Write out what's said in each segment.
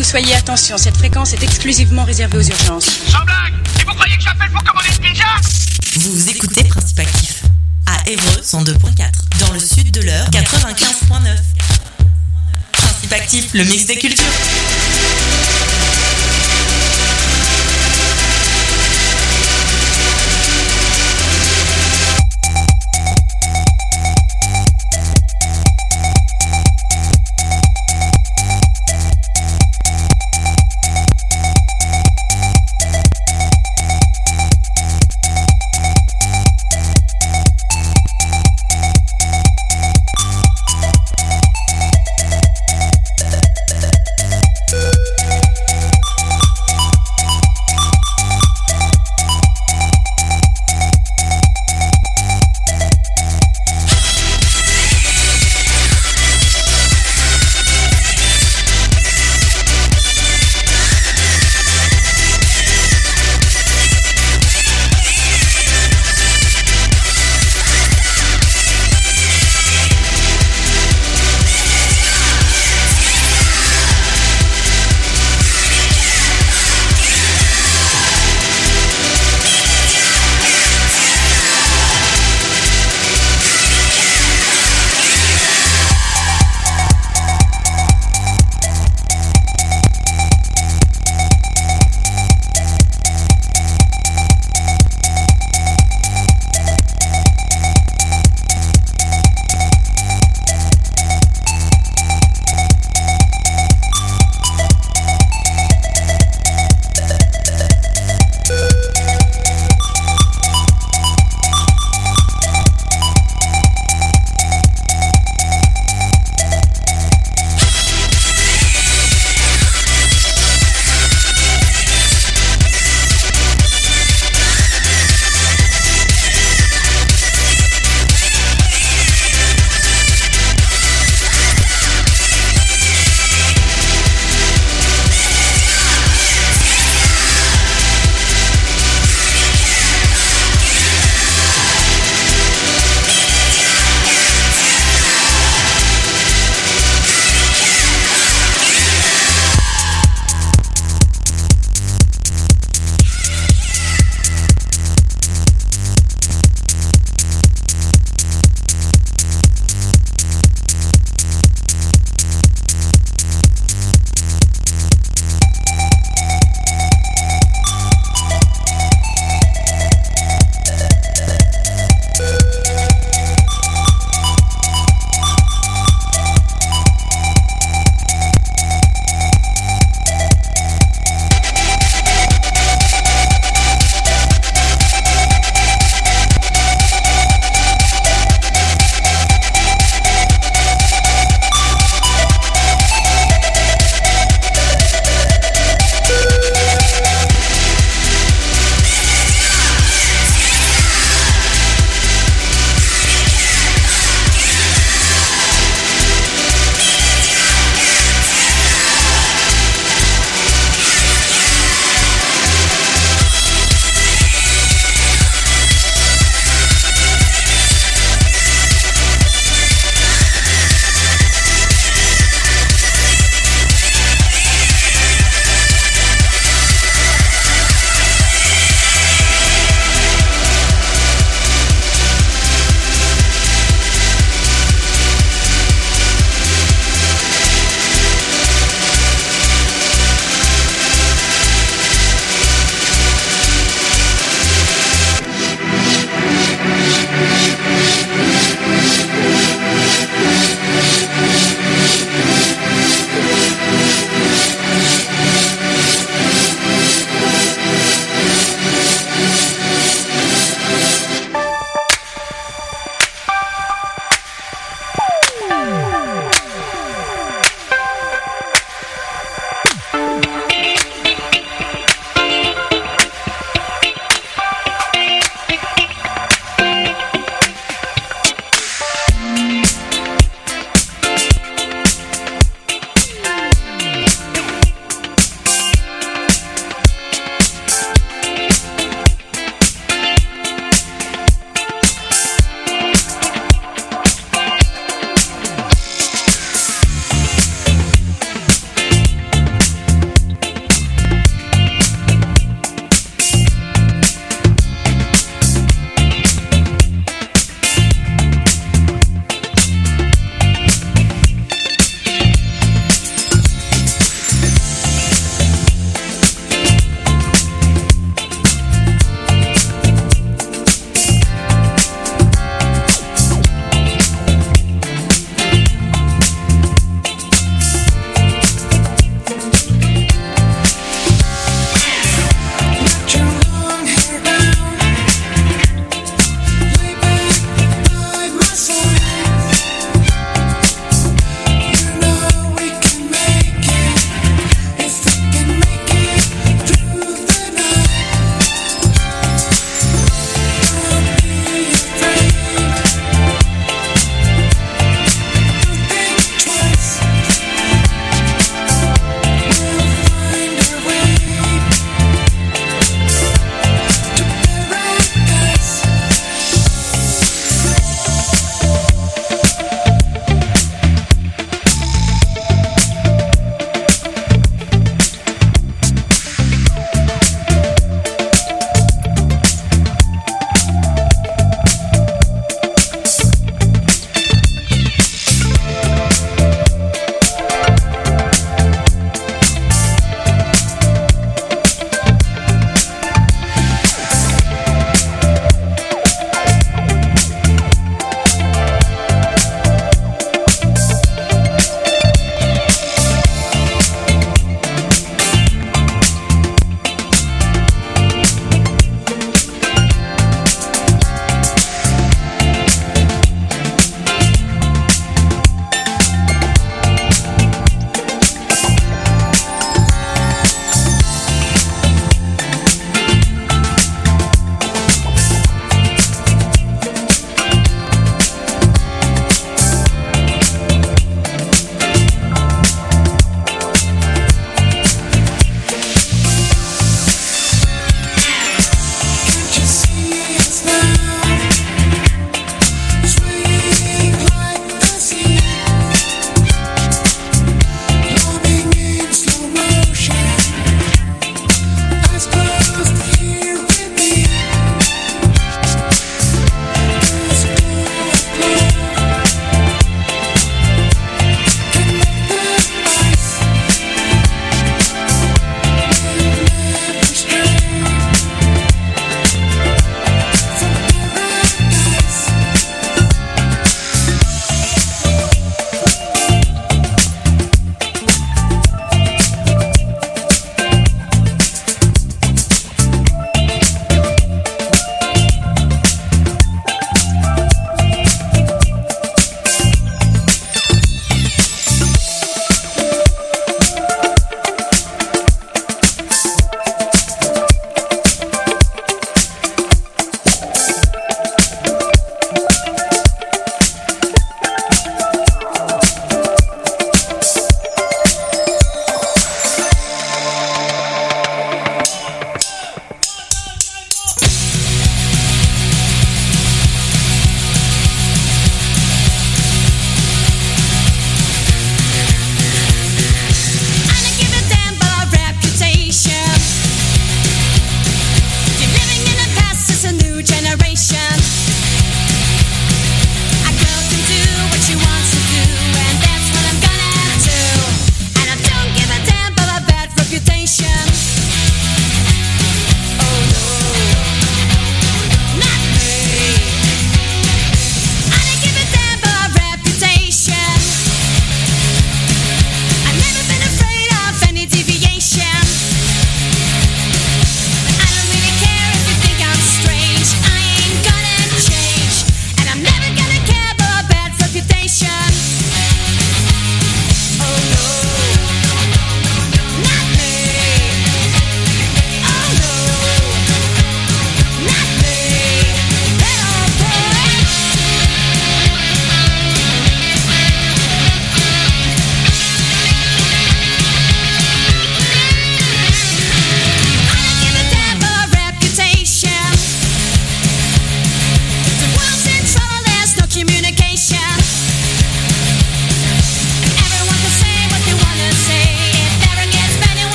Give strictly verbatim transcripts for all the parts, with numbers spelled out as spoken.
vous soyez attention, cette fréquence est exclusivement réservée aux urgences. Sans blague! Et vous croyez que j'appelle pour commander une pizza? Vous écoutez Principe Actif à Évreux cent deux point quatre, dans le sud de l'Eure quatre-vingt-quinze point neuf. Principe Actif, le mix des cultures. Uh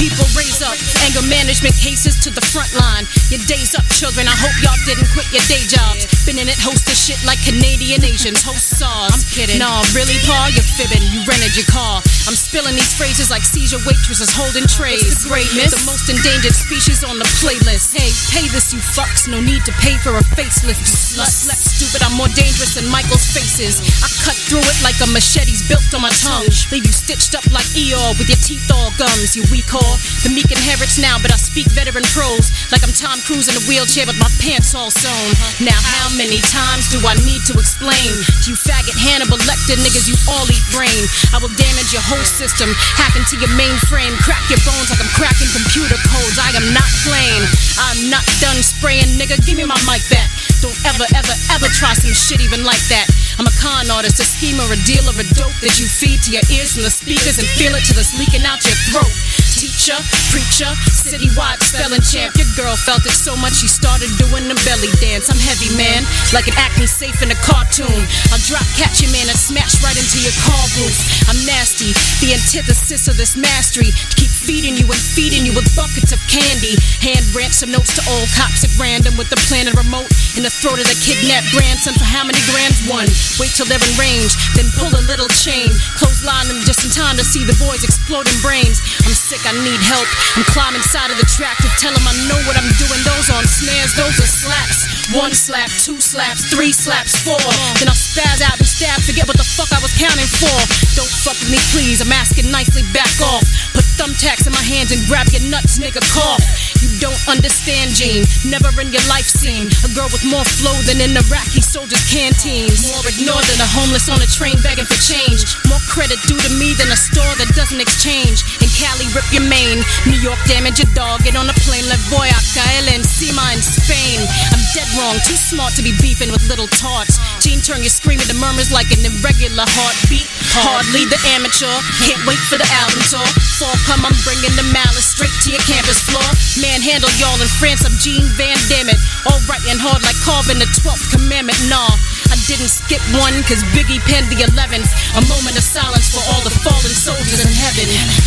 people raise up. Anger management cases to the front line. Your day's up, children. I hope y'all didn't quit your day jobs. Been in it, hosted shit like Canadian Asians. Host SARS. I'm kidding. Nah, really, Paul? You're fibbing. You rented your car. I'm spilling these phrases like seizure waitresses holding trays. It's the greatness. The most endangered species on the playlist. Hey, pay this, you fucks. No need to pay for a facelift, you sluts. Less stupid, I'm more dangerous than Michael's faces. I cut through it like a machete's built on my tongue. Leave you stitched up like Eeyore with your teeth all gums, you weak whore. The meek inherits now, but I speak veteran prose like I'm Tom Cruise in a wheelchair with my pants all sewn. Now how many times do I need to explain to you faggot Hannibal Lecter niggas, you all eat brain. I will damage your whole system, hack into your mainframe, crack your bones like I'm cracking computer codes. I am not playing, I'm not done spraying, nigga, give me my mic back. Don't ever, ever, ever try some shit even like that. I'm a con artist, a schemer, a dealer, a dope that you feed to your ears from the speakers and feel it till it's leaking out your throat. Teacher, preacher, citywide spelling champ. Your girl felt it so much she started doing the belly dance. I'm heavy, man, like an acting safe in a cartoon. I'll drop catch you, man, and smash right into your car roof. I'm nasty, the antithesis of this mastery. To keep feeding you and feeding you with buckets of candy. Hand ransom notes to old cops at random with the planted remote in the throat of the kidnapped grandson for how many grams? One. Wait till they're in range, then pull a little chain. Clothesline them just in time to see the boys exploding brains. I'm sick, I need help. I'm climbing side of the track to tell them I know what I'm doing. Those on snares, those are slaps. One slap, two slaps, three slaps, four. Then I'll spaz out and stab, forget what the fuck I was counting for. Don't fuck with me, please, I'm asking nicely, back off. Put thumbtacks in my hands and grab your nuts, nigga, cough. You don't understand, Gene, never in your life seen a girl with more flow than in Iraqi soldiers' canteens. More ignored than a homeless on a train begging for change. More credit due to me than a store that doesn't exchange. In Cali, rip your mane. New York, damage your dog. Get on a plane, let voy a caer encima in Spain. I'm dead wrong, too smart to be beefing with little tarts. Gene, turn your screaming to murmurs like an irregular heartbeat. Hardly the amateur, can't wait for the album tour. Fall come, I'm bringing the malice straight to your campus floor. Manhandle y'all in France, I'm Gene Van Damme it. All right and hard like carving the twelfth commandment, nah. I didn't skip one, cause Biggie penned the eleventh. A moment of silence for all the fallen soldiers in heaven.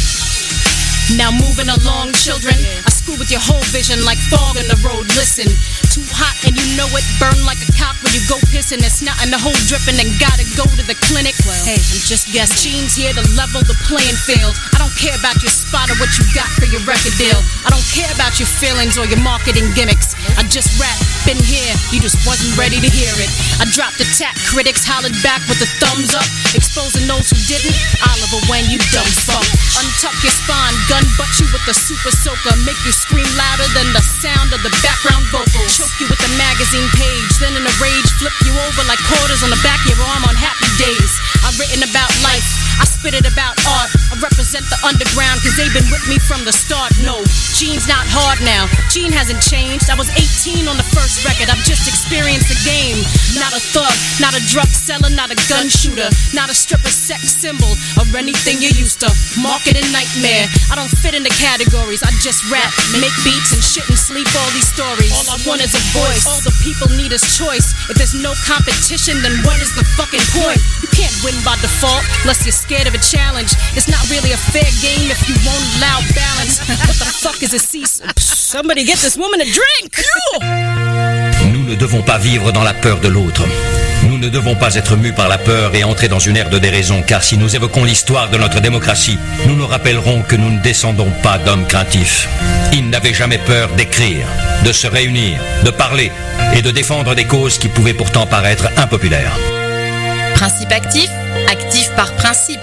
Now moving along, children, I screw with your whole vision like fog in the road. Listen, too hot and you know it, burn like a cock when you go pissing. It's not in the hole dripping and gotta go to the clinic. Well, hey, I'm just guessing. Gene's here to level the playing field. I don't care about your spot or what you got for your record deal. I don't care about your feelings or your marketing gimmicks. I just rap, been here, you just wasn't ready to hear it. I dropped attack, critics hollered back with a thumbs up, exposing those who didn't. Oliver Wayne, you dumb fuck. Untuck your spine, gun butt you with the super soaker, make you scream louder than the sound of the background vocals. Choke you with the magazine page, then in a rage flip you over like quarters on the back of your arm on happy days. I've written about life, I spit it about art. I represent the underground cause they've been with me from the start. No, Gene's not hard now, Gene hasn't changed. I was eighteen on the first record, I've just experienced the game. Not a thug, not a drug seller, not a gun shooter, not a stripper sex symbol, or anything you're used to. Marketing nightmare, I don't fit in the categories, I just rap, make beats and shit and sleep all these stories. All I want is a voice, all the people need is choice. If there's no competition, then what is the fucking point? You can't win by default, unless you're scared of a challenge. It's not really a fair game if you won't allow balance. What the fuck is a cease? Somebody get this woman a drink! Nous ne devons pas vivre dans la peur de l'autre. Nous ne devons pas être mus par la peur et entrer dans une ère de déraison, car si nous évoquons l'histoire de notre démocratie, nous nous rappellerons que nous ne descendons pas d'hommes craintifs. Ils n'avaient jamais peur d'écrire, de se réunir, de parler et de défendre des causes qui pouvaient pourtant paraître impopulaires. Principe actif, actif par principe.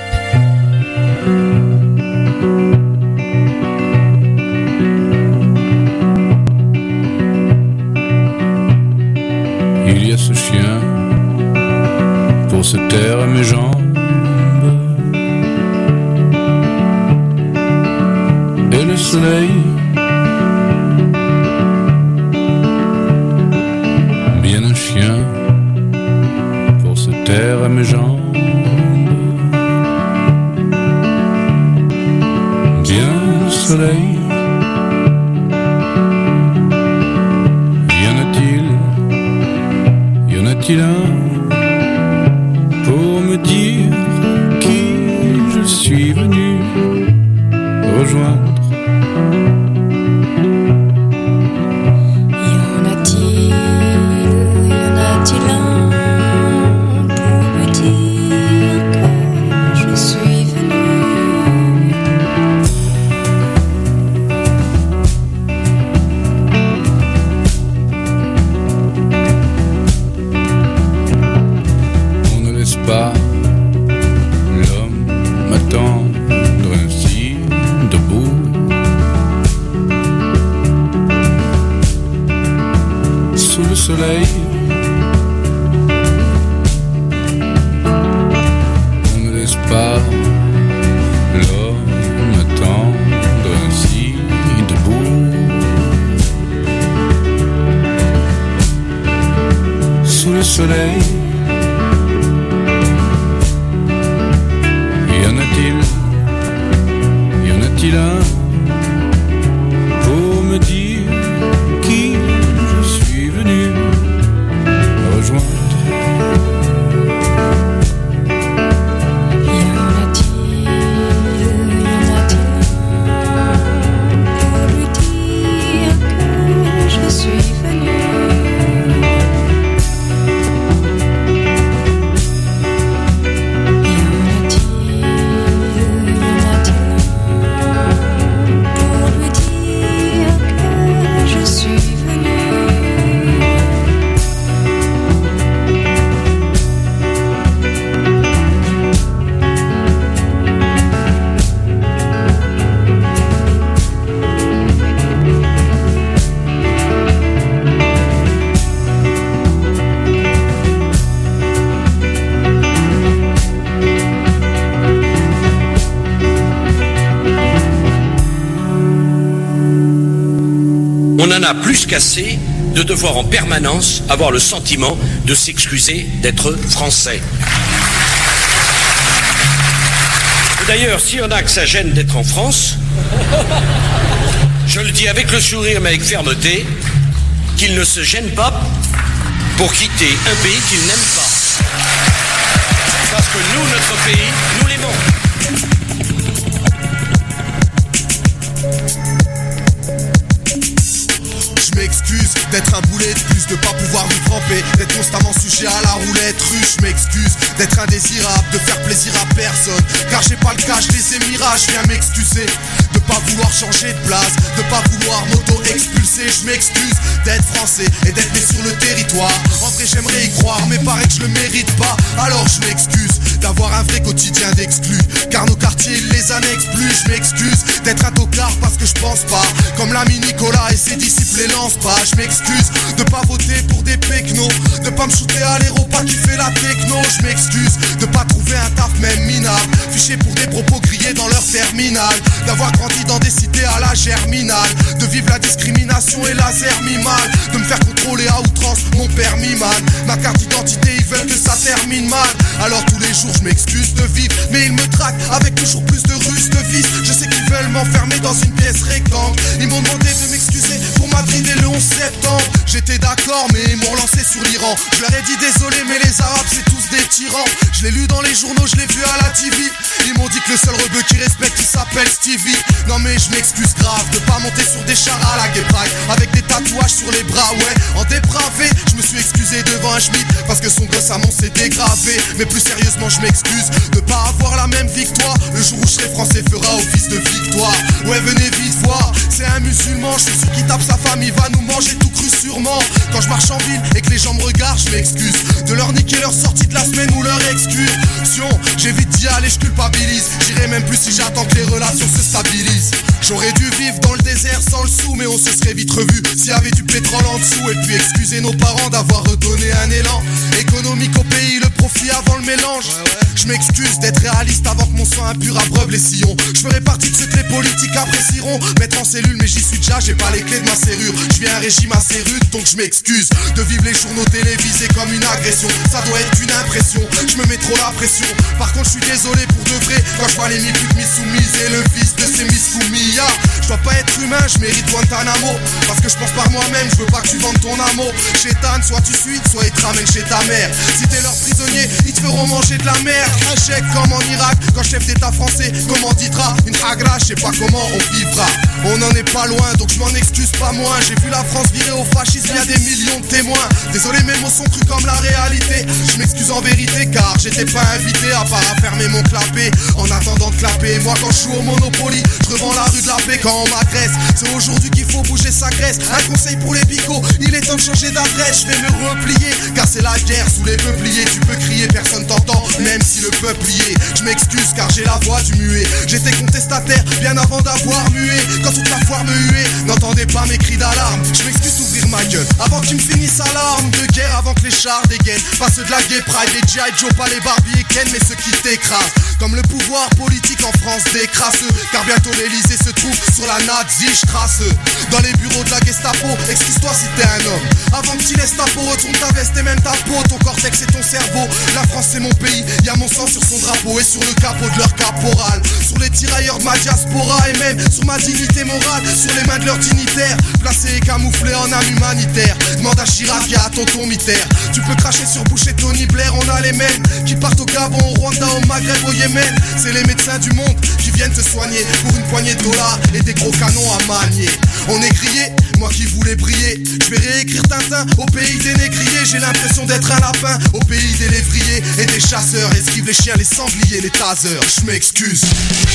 Il y a ce chien pour se taire à mes jambes et le soleil bien un chien pour se taire à mes jambes bien le soleil. Y en a-t-il un pour me dire qui je suis venu rejoindre? soleil. On ne laisse pas l'homme attendre ainsi debout. Sous le soleil, y en a-t-il, y en a-t-il un pour me dire qui je suis venu rejoindre? Y en a-t-il, y en a-t-il pour lui dire que je suis venu? On en a plus qu'assez de devoir en permanence avoir le sentiment de s'excuser d'être français. D'ailleurs, s'il y en a que ça gêne d'être en France, je le dis avec le sourire mais avec fermeté, qu'ils ne se gênent pas pour quitter un pays qu'ils n'aiment pas. Parce que nous, notre pays, nous l'aimons. Je m'excuse d'être un boulet de plus, de pas pouvoir nous tremper, d'être constamment sujet à la roulette russe. Je m'excuse d'être indésirable, de faire plaisir à personne, car j'ai pas le cas, je les ai mirages, je viens m'excuser. De pas vouloir changer de place, de pas vouloir m'auto-expulser. Je m'excuse d'être français et d'être né sur le territoire. En vrai j'aimerais y croire, mais paraît que je le mérite pas. Alors je m'excuse d'avoir un vrai quotidien d'exclus, car nos quartiers ils les annexent plus. Je m'excuse d'être un tocard parce que je pense pas comme l'ami Nicolas et ses disciples les lancent pas. Je m'excuse de pas voter pour des péquenos, de pas me shooter à l'héros, pas kiffer la techno. Je m'excuse de pas trouver un taf même minable, fiché pour des propos grillés dans leur terminal, d'avoir grandi dans des cités à la germinale, de vivre la discrimination et laser mi-mal, de me faire contrôler à outrance mon permis man. Ma carte d'identité ils veulent que ça termine mal. Alors tous les jours je m'excuse de vivre, mais ils me traquent avec toujours plus de ruses, de vices. Je sais qu'ils veulent m'enfermer dans une pièce rectangle. Ils m'ont demandé de m'excuser pour Madrid et le onze septembre. J'étais d'accord mais ils m'ont relancé sur l'Iran. Je leur ai dit désolé mais les Arabes c'est tous des tyrans. Je l'ai lu dans les journaux, je l'ai vu à la T V. Ils m'ont dit que le seul rebeu qui respecte il s'appelle Stevie. Non mais je m'excuse grave de pas monter sur des chars à la Gay Pride avec des tatouages sur les bras, ouais. En dépravé, je me suis excusé devant un schmitt parce que son gosse à mon s'est dégravé. Mais plus sérieusement je m'excuse de pas avoir la même victoire. Le jour où je serai français fera office de victoire. Ouais venez vite voir, c'est un musulman. Je suis sûr qu'il tape sa femme, il va nous manger tout cru sûrement. Quand je marche en ville et que les gens me regardent, je m'excuse de leur niquer leur sortie de la semaine ou leur excursion. J'évite d'y aller, je culpabilise. J'irai même plus si j'attends que les relations se stabilisent. J'aurais dû vivre dans le désert sans le sou, mais on se serait vite revu s'il y avait du pétrole en dessous. Et puis excuser nos parents d'avoir redonné un élan économique au pays, le profit avant le mélange. Je m'excuse d'être réaliste avant que mon sang impur abreuve les sillons. Je ferai partie de ceux que les politiques apprécieront. Mettre en cellule mais j'y suis déjà, j'ai pas les clés de ma serrure. Je vis un régime assez rude donc je m'excuse de vivre les journaux télévisés comme une agression. Ça doit être une impression, je me mets trop la pression. Par contre je suis désolé pour de vrai quand je vois les mille putes mis soumises et le fils de ces Miss Koumia. Je dois pas être humain, je mérite Guantanamo. Parce que je pense par moi-même, je veux pas que tu vendes ton amour. Chétane, soit tu suis, soit ils te ramènent chez ta mère. Si t'es leur prisonnier, ils te feront manger de la merde. Un chèque comme en Irak, quand chef d'état français commanditera une hagra, je sais pas comment on vivra. On en est pas loin, donc je m'en excuse pas moins. J'ai vu la France virer au fascisme, il y a des millions de témoins. Désolé, mes mots sont crus comme la réalité. Je m'excuse en vérité, car j'étais pas invité à part à fermer mon clapet. En attendant de clapper, moi quand je joue au Monopoly, je revends la rue de la paix comme quand on m'agresse. C'est aujourd'hui qu'il faut bouger sa graisse. Un conseil pour les bigots, il est temps de changer d'adresse. Je vais me replier, car c'est la guerre sous les peupliers. Tu peux crier, personne t'entend, même si le peuple y est. Je m'excuse car j'ai la voix du muet. J'étais contestataire bien avant d'avoir mué. Quand toute la foire me huait, n'entendez pas mes cris d'alarme. Je m'excuse d'ouvrir ma gueule avant qu'ils me finissent à l'arme de guerre, avant que les chars dégainent. Pas ceux de la gay pride, les G I. Joe, pas les Barbie et Ken, mais ceux qui t'écrasent. Comme le pouvoir politique en France décrasseux, car bientôt l'Elysée se trouve sur la nazi, j'trace dans les bureaux de la Gestapo. Excuse-toi si t'es un homme. Avant que tu laisses ta peau, retourne ta veste et même ta peau. Ton cortex et ton cerveau. La France c'est mon pays, y'a mon sang sur son drapeau et sur le capot de leur caporal. Sur les tirailleurs de ma diaspora et même sur ma dignité morale. Sur les mains de leurs dignitaires, placés et camouflés en âme humanitaire. Demande à Chirac et à tonton Mitterrand. Tu peux cracher sur Bush et Tony Blair, on a les mêmes qui partent au Gabon, au Rwanda, au Maghreb, au Yémen. C'est les médecins du monde qui viennent te soigner pour une poignée de dollars et des gros canons à manier. On est grillé, moi qui voulais briller. Je vais réécrire Tintin au pays des négriers. J'ai l'impression d'être un lapin au pays des lévriers et des chasseurs. Esquive les chiens, les sangliers, les tasers. Je m'excuse.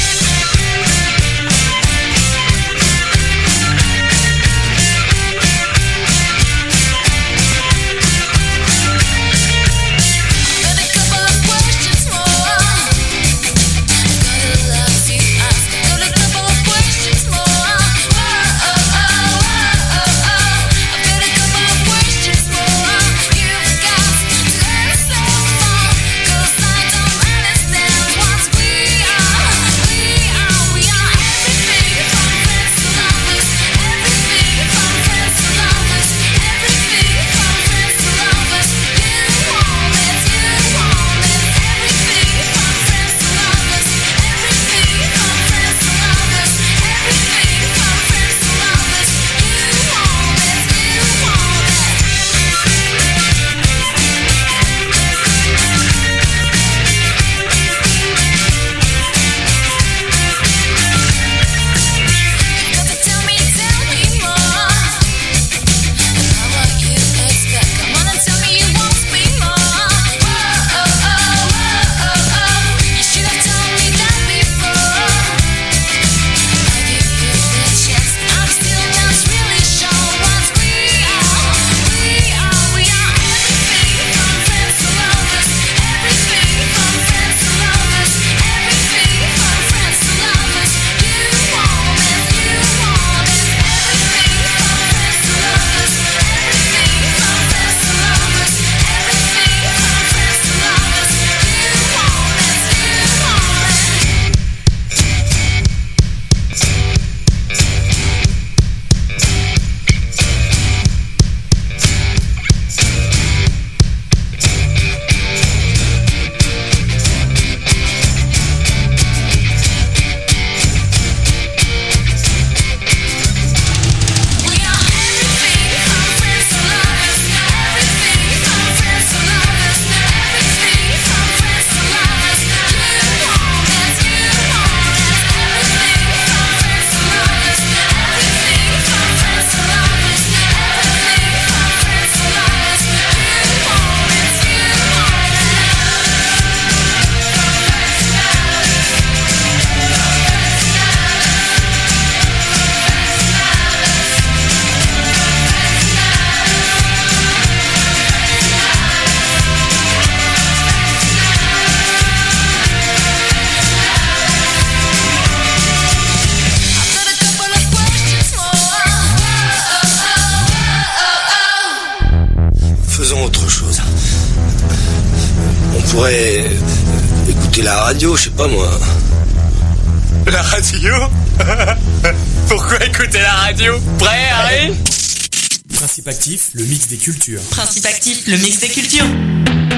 pourrait écouter la radio, je sais pas moi. La radio? Pourquoi écouter la radio? Prêt, Harry? Principe actif, le mix des cultures. Principe actif, le mix des cultures.